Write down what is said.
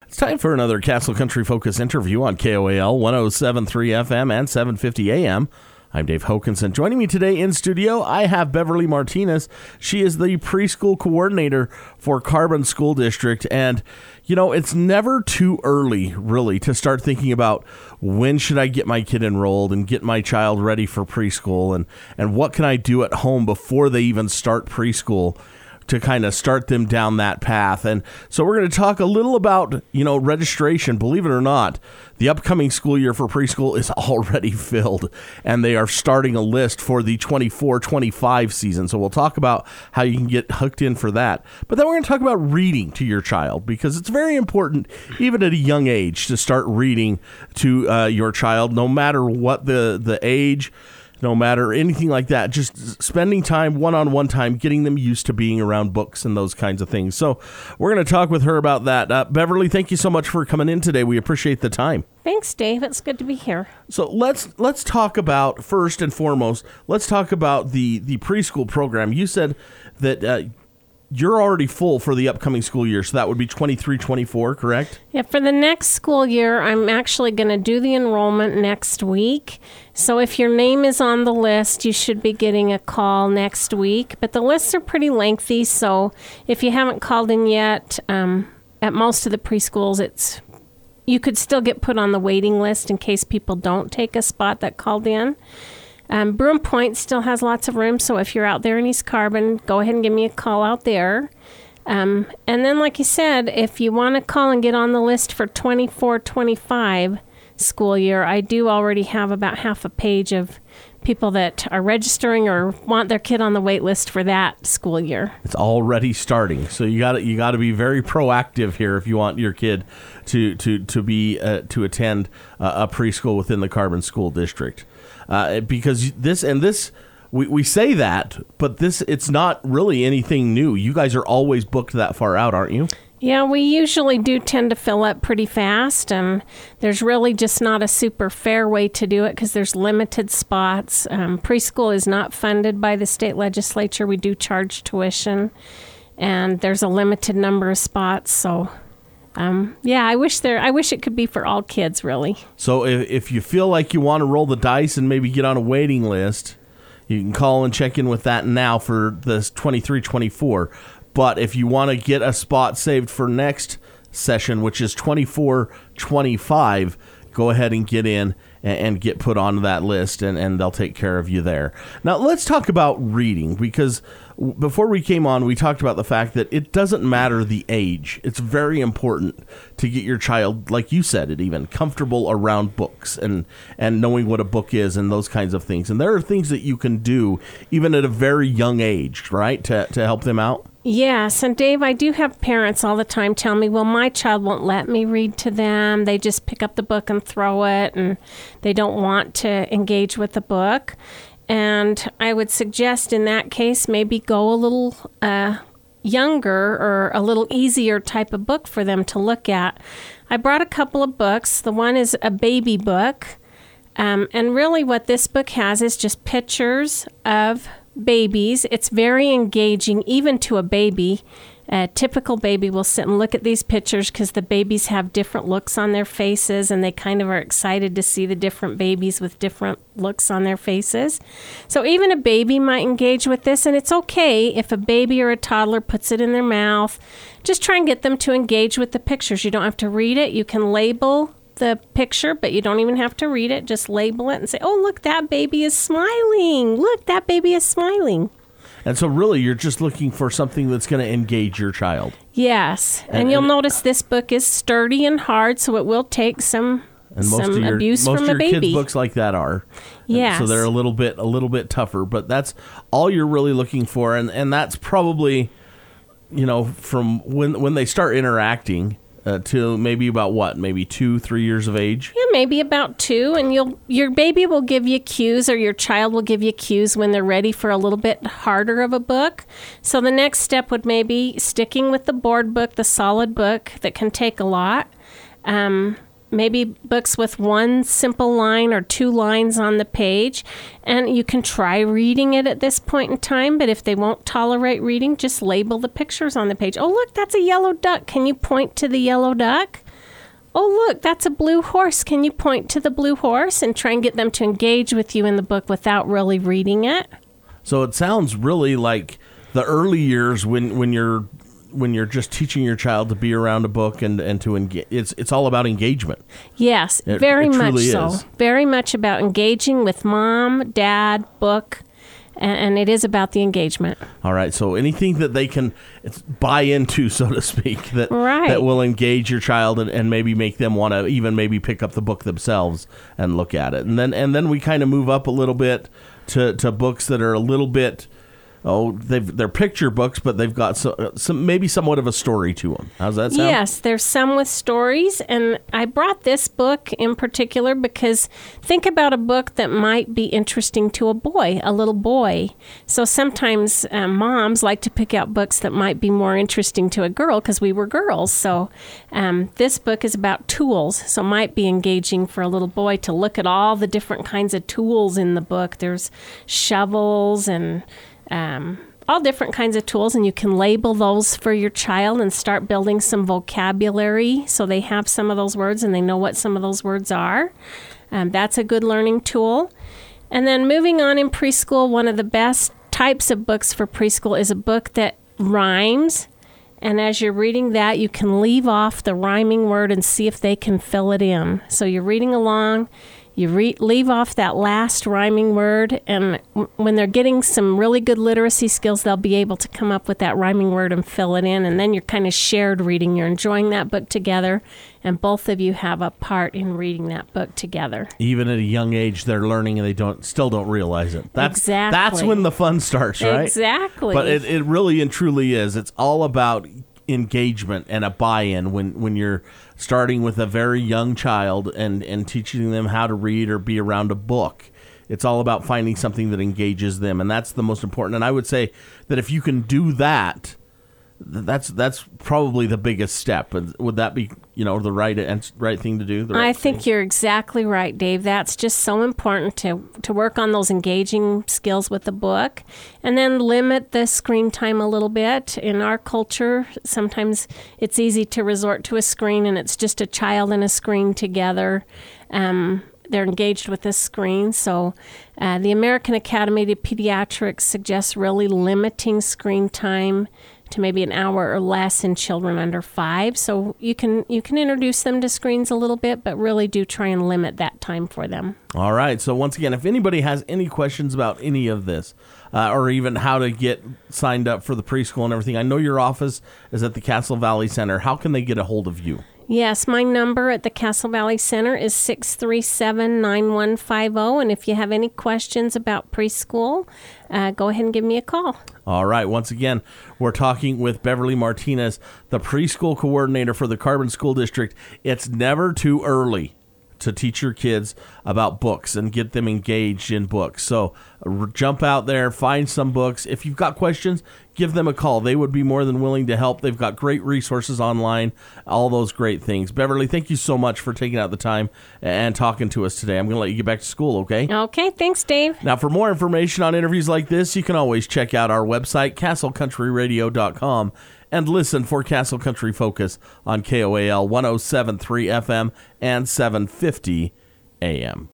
It's time for another Castle Country Focus interview on KOAL 107.3 FM and 750 AM. I'm Dave Hokanson. Joining me today in studio, I have Beverly Martinez. She is the preschool coordinator for Carbon School District. And, you know, it's never too early, really, to start thinking about when should I get my kid enrolled and get my child ready for preschool, and what can I do at home before they even start preschool to kind of start them down that path. And so we're going to talk a little about, registration. Believe it or not, the upcoming school year for preschool is already filled, and they are starting a list for the 24-25 season. So we'll talk about how you can get hooked in for that. But then we're going to talk about reading to your child, because it's very important, even at a young age, to start reading to your child, no matter what the age, no matter anything like that. Just spending time, one-on-one time, getting them used to being around books and those kinds of things. So we're going to talk with her about that. Beverly, thank you so much for coming in today. We appreciate the time. Thanks, Dave. It's good to be here. So let's talk about, first and foremost, let's talk about the preschool program. You said that you're already full for the upcoming school year, so that would be 23-24, correct? Yeah, for the next school year, I'm actually going to do the enrollment next week. So if your name is on the list, you should be getting a call next week. But the lists are pretty lengthy, so if you haven't called in yet, at most of the preschools, you could still get put on the waiting list in case people don't take a spot that called in. Broom Point still has lots of room, so if you're out there in East Carbon, go ahead and give me a call out there. And then, like you said, if you want to call and get on the list for 24-25 school year, I do already have about half a page of people that are registering or want their kid on the wait list for that school year. It's already starting, so you got to be very proactive here if you want your kid to attend a preschool within the Carbon School District. Because we say that, but it's not really anything new. You guys are always booked that far out, aren't you? Yeah, we usually do tend to fill up pretty fast, and there's really just not a super fair way to do it because there's limited spots. Preschool is not funded by the state legislature. We do charge tuition, and there's a limited number of spots, so I wish it could be for all kids, really. So if you feel like you want to roll the dice and maybe get on a waiting list, you can call and check in with that now for this 23-24. But if you want to get a spot saved for next session, which is 24-25, go ahead and get in and get put on that list, and they'll take care of you there. Now, let's talk about reading, because before we came on, we talked about the fact that it doesn't matter the age. It's very important to get your child, like you said it even, comfortable around books and knowing what a book is and those kinds of things. And there are things that you can do even at a very young age, right, to help them out? Yes, and Dave, I do have parents all the time tell me, well, my child won't let me read to them. They just pick up the book and throw it, and they don't want to engage with the book. And I would suggest in that case, maybe go a little younger or a little easier type of book for them to look at. I brought a couple of books. The one is a baby book. And really what this book has is just pictures of babies. It's very engaging, even to a baby. A typical baby will sit and look at these pictures because the babies have different looks on their faces, and they kind of are excited to see the different babies with different looks on their faces. So even a baby might engage with this, and it's okay if a baby or a toddler puts it in their mouth. Just try and get them to engage with the pictures. You don't have to read it. You can label the picture, but you don't even have to read it. Just label it and say, oh, look, that baby is smiling. Look, that baby is smiling. And so really you're just looking for something that's going to engage your child. Yes. And you'll notice this book is sturdy and hard, so it will take some abuse from a baby. Most of your kids' books like that are. Yes. So they're a little bit tougher, but that's all you're really looking for. And that's probably, from when they start interacting, to maybe about maybe 2-3 years of age? Yeah, maybe about 2, and your baby will give you cues, or your child will give you cues when they're ready for a little bit harder of a book. So the next step would maybe sticking with the board book, the solid book that can take a lot. Maybe books with one simple line or 2 lines on the page, and you can try reading it at this point in time, but if they won't tolerate reading, just label the pictures on the page. Oh, look, that's a yellow duck. Can you point to the yellow duck? oh, look, that's a blue horse. Can you point to the blue horse? And try and get them to engage with you in the book without really reading it. So it sounds really like the early years when you're just teaching your child to be around a book and to engage. It's all about engagement. Yes, It very much truly so. is. Very much about engaging with mom, dad, book, and it is about the engagement. All right. So anything that they can buy into, so to speak, that will engage your child and maybe make them want to even maybe pick up the book themselves and look at it. And then we kind of move up a little bit to books that are a little bit. They're picture books, but they've got some maybe somewhat of a story to them. How's that sound? Yes, there's some with stories, and I brought this book in particular because think about a book that might be interesting to a little boy. So sometimes moms like to pick out books that might be more interesting to a girl because we were girls. So this book is about tools, so it might be engaging for a little boy to look at all the different kinds of tools in the book. There's shovels and all different kinds of tools, and you can label those for your child and start building some vocabulary so they have some of those words and they know what some of those words are. That's a good learning tool. And then moving on in preschool, one of the best types of books for preschool is a book that rhymes. And as you're reading that, you can leave off the rhyming word and see if they can fill it in. So you're reading along. You leave off that last rhyming word, and when they're getting some really good literacy skills, they'll be able to come up with that rhyming word and fill it in, and then you're kind of shared reading. You're enjoying that book together, and both of you have a part in reading that book together. Even at a young age, they're learning, and they still don't realize it. Exactly. That's when the fun starts, right? Exactly. But it really and truly is. It's all about engagement and a buy-in when you're starting with a very young child and teaching them how to read or be around a book. It's all about finding something that engages them, and that's the most important. And I would say that if you can do that, that's probably the biggest step. Would that be, the right thing to do? I think you're exactly right, Dave. That's just so important to work on those engaging skills with the book, and then limit the screen time a little bit. In our culture, sometimes it's easy to resort to a screen, and it's just a child and a screen together. They're engaged with this screen. So the American Academy of Pediatrics suggests really limiting screen time to maybe an hour or less in children under 5. So you can introduce them to screens a little bit, but really do try and limit that time for them. All right. So once again, if anybody has any questions about any of this, or even how to get signed up for the preschool and everything, I know your office is at the Castle Valley Center. How can they get a hold of you? Yes, my number at the Castle Valley Center is 637-9150. And if you have any questions about preschool, go ahead and give me a call. All right. Once again, we're talking with Beverly Martinez, the preschool coordinator for the Carbon School District. It's never too early to teach your kids about books and get them engaged in books. So jump out there, find some books. If you've got questions, give them a call. They would be more than willing to help. They've got great resources online, all those great things. Beverly, thank you so much for taking out the time and talking to us today. I'm going to let you get back to school, okay? Okay, thanks, Dave. Now, for more information on interviews like this, you can always check out our website, castlecountryradio.com, and listen for Castle Country Focus on KOAL 107.3 FM and 750 AM.